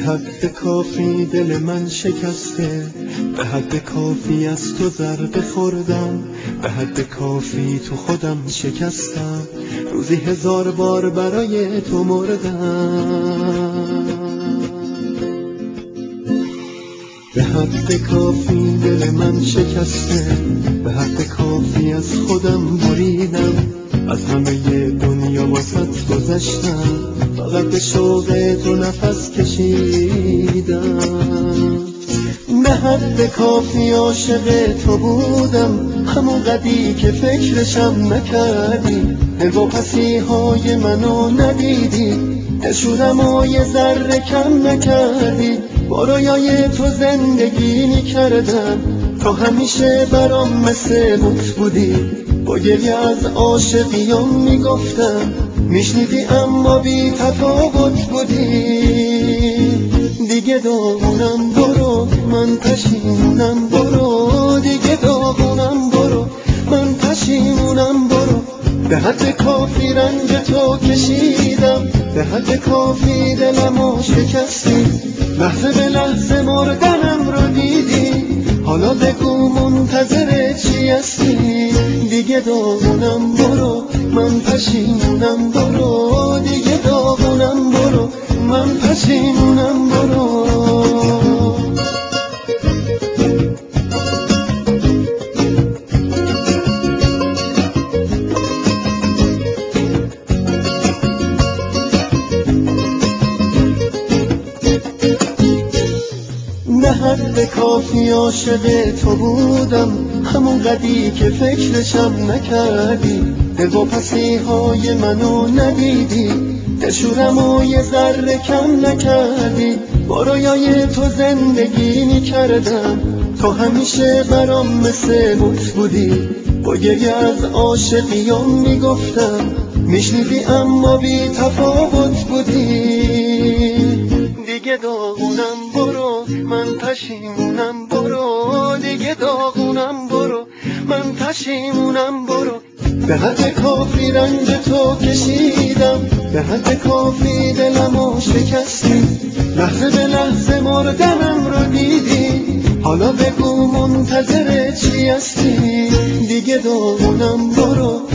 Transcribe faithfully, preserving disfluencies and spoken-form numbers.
حد کافی دل من شکسته، به حد کافی از تو ضربه خوردم، به حد کافی تو خودم شکستم، روزی هزار بار برای تو مردم. به حد کافی دل من شکسته، به حد کافی از خودم بریدم، از همه دنیا واسط گذشتم، فقط به شوق تو نفس کشیدم. به حد کافی عاشق تو بودم، همون قدی که فکرشم نکردی، دلواپسی های منو ندیدی، دلشورم و یه ذره کم نکردی، با رویای تو زندگی میکردم، تو همیشه برام مثل بت بودی، با گریه از عاشقیام میگفتم، میشنیدی اما بی تفاوت بودی. دیگه داغونم برو، من پشیمونم برو، دیگه داغونم برو، من پشیمونم برو. به حد کافی رنج تو کشیدم، به حد کافی دلمو شکستی، لحظه به لحظه مردنم رو دیدی، حالا بگو منتظر چی هستی؟ دیگه داغونم برو، من پشیمونم برو، دیگه داغونم برو، من پشیمونم برو. به حد کافی عاشق تو بودم، همون قدی که فکرشم نکردی، دلواپسی های منو ندیدی، دلشورم و یه ذره کم نکردی، با رویای تو زندگی میکردم، تو همیشه برام مثل بت بودی، با گریه از عاشقیام میگفتم، میشنیدی اما بی تفاوت بودی. دیگه داغونم برو، من پشیمونم برو، دیگه داغونم برو، من پشیمونم برو. به حد کافی رنج تو کشیدم، به حد کافی دلمو شکستی، لحظه به لحظه مردنم رو دیدی، حالا بگو منتظر چی هستی؟ دیگه داغونم برو،